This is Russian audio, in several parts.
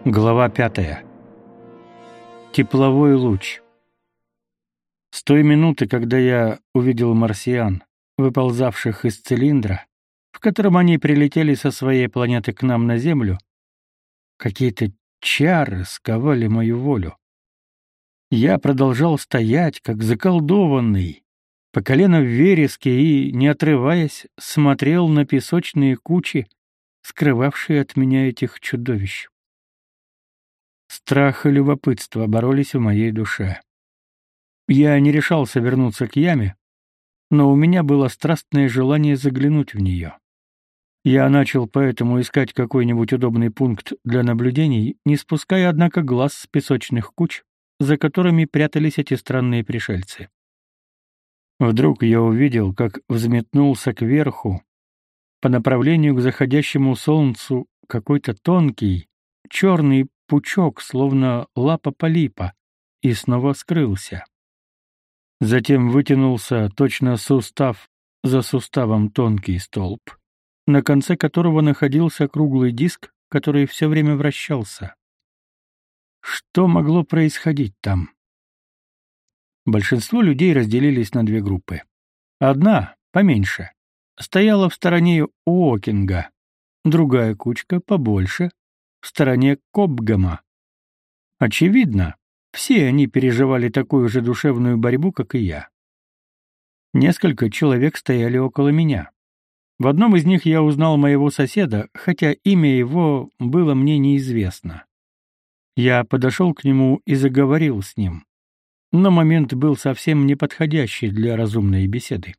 Глава 5. Тепловой луч. С той минуты, когда я увидел марсиан, выползавших из цилиндра, в котором они прилетели со своей планеты к нам на Землю, какие-то чары сковали мою волю. Я продолжал стоять, как заколдованный, по колено в вереске и, не отрываясь, смотрел на песочные кучи, скрывавшие от меня этих чудовищ. Страх и любопытство боролись в моей душе. Я не решался вернуться к яме, но у меня было страстное желание заглянуть в нее. Я начал поэтому искать какой-нибудь удобный пункт для наблюдений, не спуская, однако, глаз с песочных куч, за которыми прятались эти странные пришельцы. Вдруг я увидел, как взметнулся кверху, по направлению к заходящему солнцу, какой-то тонкий, черный пучок, словно лапа полипа, и снова скрылся. Затем вытянулся точно сустав за суставом тонкий столб, на конце которого находился круглый диск, который все время вращался. Что могло происходить там? Большинство людей разделились на две группы. Одна, поменьше, стояла в стороне Уокинга, другая кучка, побольше, в стороне Кобгама. Очевидно, все они переживали такую же душевную борьбу, как и я. Несколько человек стояли около меня. В одном из них я узнал моего соседа, хотя имя его было мне неизвестно. Я подошел к нему и заговорил с ним, но момент был совсем неподходящий для разумной беседы.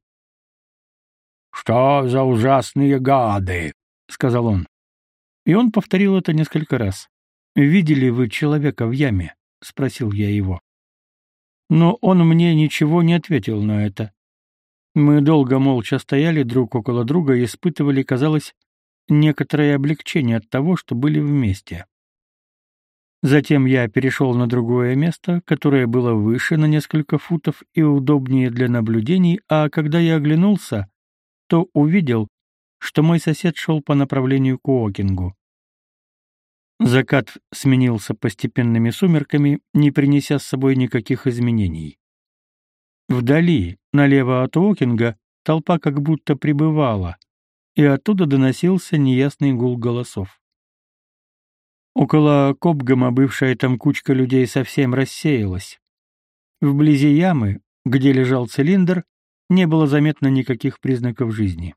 «Что за ужасные гады?» — сказал он. И он повторил это несколько раз. «Видели вы человека в яме?» — спросил я его. Но он мне ничего не ответил на это. Мы долго молча стояли друг около друга и испытывали, казалось, некоторое облегчение от того, что были вместе. Затем я перешел на другое место, которое было выше на несколько футов и удобнее для наблюдений, а когда я оглянулся, то увидел, что мой сосед шел по направлению к Уокингу. Закат сменился постепенными сумерками, не принеся с собой никаких изменений. Вдали, налево от Уокинга, толпа как будто прибывала, и оттуда доносился неясный гул голосов. Около Кобгама бывшая там кучка людей совсем рассеялась. Вблизи ямы, где лежал цилиндр, не было заметно никаких признаков жизни.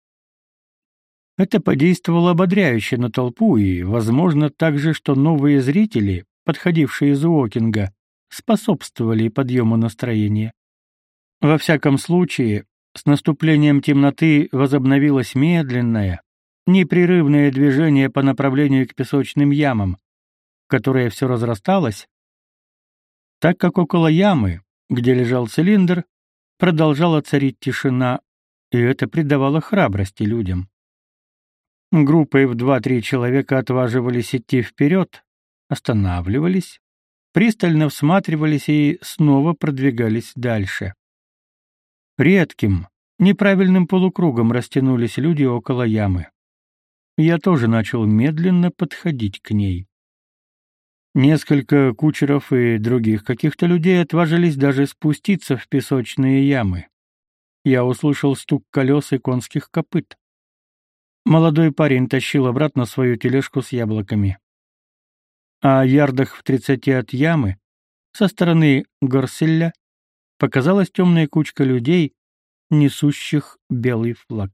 Это подействовало ободряюще на толпу, и, возможно, также, что новые зрители, подходившие из Уокинга, способствовали подъему настроения. Во всяком случае, с наступлением темноты возобновилось медленное, непрерывное движение по направлению к песочным ямам, которое все разрасталось, так как около ямы, где лежал цилиндр, продолжала царить тишина, и это придавало храбрости людям. Группой в 2-3 человека отваживались идти вперед, останавливались, пристально всматривались и снова продвигались дальше. Редким, неправильным полукругом растянулись люди около ямы. Я тоже начал медленно подходить к ней. Несколько кучеров и других каких-то людей отважились даже спуститься в песочные ямы. Я услышал стук колес и конских копыт. Молодой парень тащил обратно свою тележку с яблоками. А ярдах в 30 от ямы, со стороны Горселля, показалась темная кучка людей, несущих белый флаг.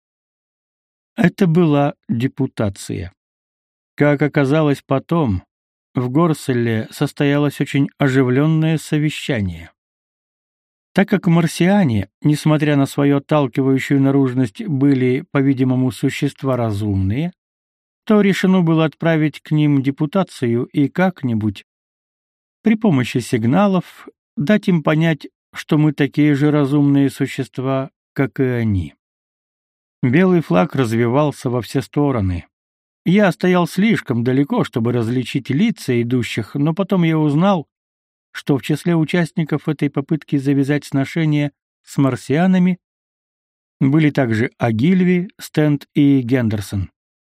Это была депутация. Как оказалось потом, в Горселле состоялось очень оживленное совещание. Так как марсиане, несмотря на свою отталкивающую наружность, были, по-видимому, существа разумные, то решено было отправить к ним депутацию и как-нибудь, при помощи сигналов, дать им понять, что мы такие же разумные существа, как и они. Белый флаг развевался во все стороны. Я стоял слишком далеко, чтобы различить лица идущих, но потом я узнал, что в числе участников этой попытки завязать сношения с марсианами были также Агильви, Стэнд и Гендерсон.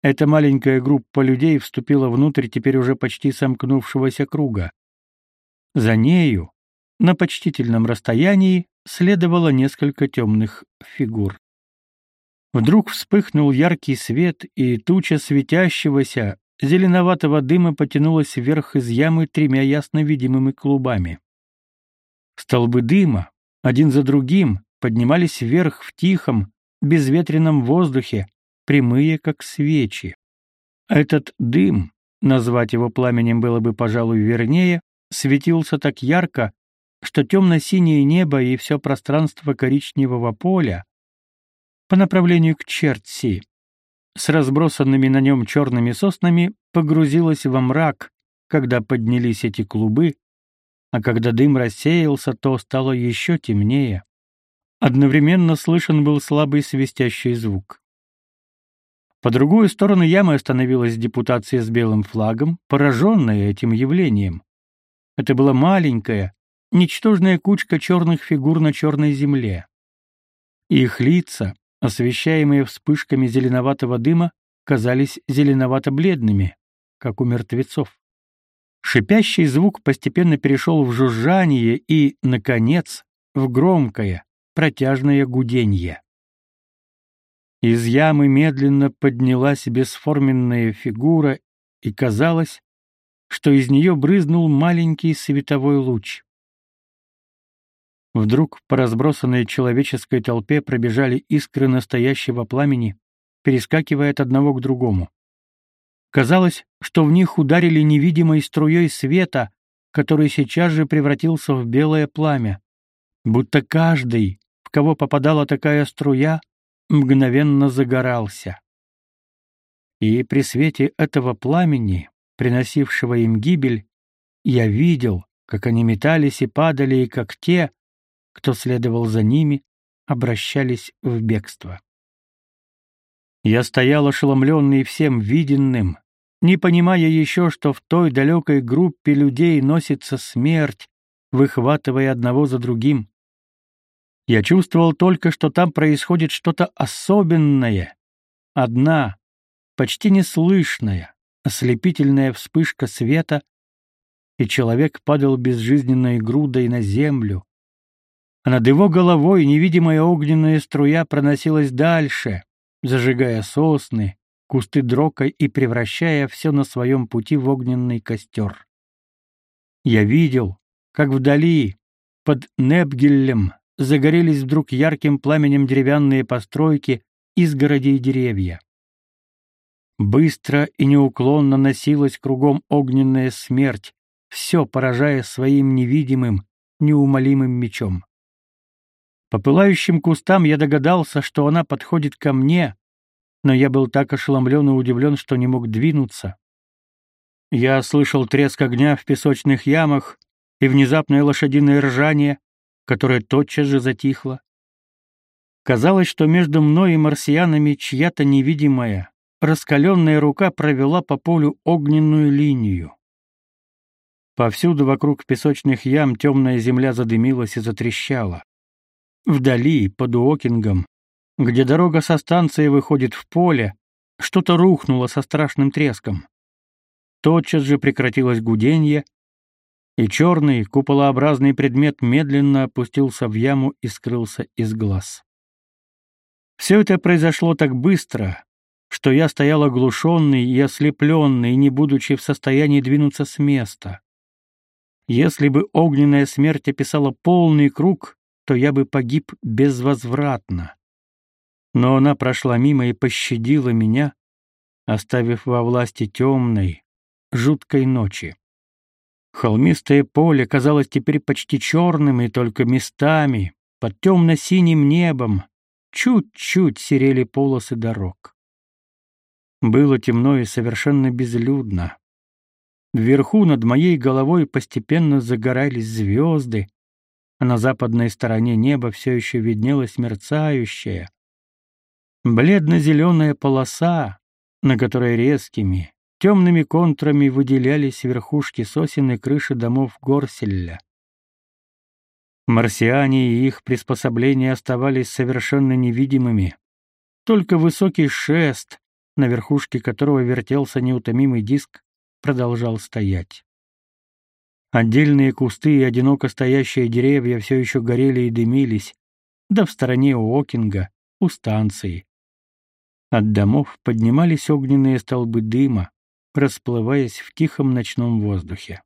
Эта маленькая группа людей вступила внутрь теперь уже почти сомкнувшегося круга. За нею, на почтительном расстоянии, следовало несколько темных фигур. Вдруг вспыхнул яркий свет, и туча светящегося, зеленоватого дыма потянулась вверх из ямы тремя ясно видимыми клубами. Столбы дыма, один за другим, поднимались вверх в тихом, безветренном воздухе, прямые, как свечи. Этот дым, назвать его пламенем было бы, пожалуй, вернее, светился так ярко, что темно-синее небо и все пространство коричневого поля по направлению к Чертси с разбросанными на нем черными соснами погрузилось во мрак, когда поднялись эти клубы, а когда дым рассеялся, то стало еще темнее. Одновременно слышен был слабый свистящий звук. По другую сторону ямы остановилась депутация с белым флагом, пораженная этим явлением. Это была маленькая, ничтожная кучка черных фигур на черной земле. Их лица, освещаемые вспышками зеленоватого дыма, казались зеленовато-бледными, как у мертвецов. Шипящий звук постепенно перешел в жужжание и, наконец, в громкое, протяжное гуденье. Из ямы медленно поднялась бесформенная фигура, и казалось, что из нее брызнул маленький световой луч. Вдруг по разбросанной человеческой толпе пробежали искры настоящего пламени, перескакивая от одного к другому. Казалось, что в них ударили невидимой струей света, который сейчас же превратился в белое пламя, будто каждый, в кого попадала такая струя, мгновенно загорался. И при свете этого пламени, приносившего им гибель, я видел, как они метались и падали, и как те, кто следовал за ними, обращались в бегство. Я стоял ошеломленный всем виденным, не понимая еще, что в той далекой группе людей носится смерть, выхватывая одного за другим. Я чувствовал только, что там происходит что-то особенное. Одна, почти неслышная, ослепительная вспышка света, и человек падал безжизненной грудой на землю, а над его головой невидимая огненная струя проносилась дальше, зажигая сосны, кусты дрока и превращая все на своем пути в огненный костер. Я видел, как вдали, под Небгиллем, загорелись вдруг ярким пламенем деревянные постройки, изгороди и деревья. Быстро и неуклонно носилась кругом огненная смерть, все поражая своим невидимым, неумолимым мечом. По пылающим кустам я догадался, что она подходит ко мне, но я был так ошеломлен и удивлен, что не мог двинуться. Я слышал треск огня в песочных ямах и внезапное лошадиное ржание, которое тотчас же затихло. Казалось, что между мной и марсианами чья-то невидимая, раскаленная рука провела по полю огненную линию. Повсюду вокруг песочных ям темная земля задымилась и затрещала. Вдали, под Уокингом, где дорога со станции выходит в поле, что-то рухнуло со страшным треском. Тотчас же прекратилось гуденье, и черный, куполообразный предмет медленно опустился в яму и скрылся из глаз. Все это произошло так быстро, что я стоял оглушенный и ослепленный, не будучи в состоянии двинуться с места. Если бы огненная смерть описала полный круг, то я бы погиб безвозвратно. Но она прошла мимо и пощадила меня, оставив во власти темной, жуткой ночи. Холмистое поле казалось теперь почти черным, и только местами, под темно-синим небом, чуть-чуть серели полосы дорог. Было темно и совершенно безлюдно. Вверху над моей головой постепенно загорались звезды, а на западной стороне неба все еще виднелась мерцающая, бледно-зеленая полоса, на которой резкими, темными контурами выделялись верхушки сосен и крыши домов Горселля. Марсиане и их приспособления оставались совершенно невидимыми. Только высокий шест, на верхушке которого вертелся неутомимый диск, продолжал стоять. Отдельные кусты и одиноко стоящие деревья все еще горели и дымились, да в стороне у Окинга, у станции. От домов поднимались огненные столбы дыма, расплываясь в тихом ночном воздухе.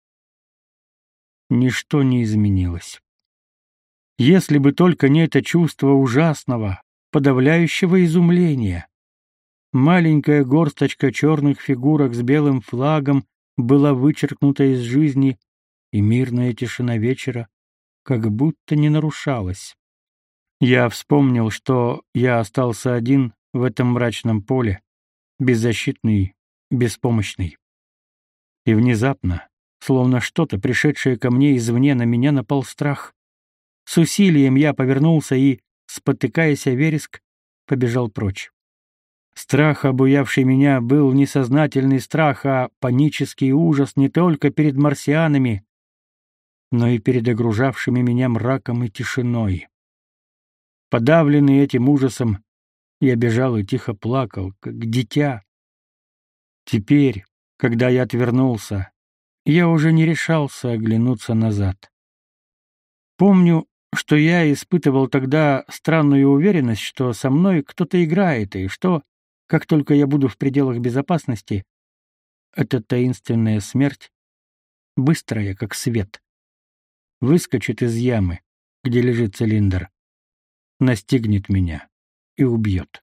Ничто не изменилось. Если бы только не это чувство ужасного, подавляющего изумления. Маленькая горсточка черных фигурок с белым флагом была вычеркнута из жизни, и мирная тишина вечера как будто не нарушалась. Я вспомнил, что я остался один в этом мрачном поле, беззащитный, беспомощный. И внезапно, словно что-то, пришедшее ко мне извне, на меня напал страх. С усилием я повернулся и, спотыкаясь о вереск, побежал прочь. Страх, обуявший меня, был не сознательный страх, а панический ужас не только перед марсианами, но и перед окружавшими меня мраком и тишиной. Подавленный этим ужасом, я бежал и тихо плакал, как дитя. Теперь, когда я отвернулся, я уже не решался оглянуться назад. Помню, что я испытывал тогда странную уверенность, что со мной кто-то играет, и что, как только я буду в пределах безопасности, эта таинственная смерть, быстрая, как свет, выскочит из ямы, где лежит цилиндр, настигнет меня и убьет.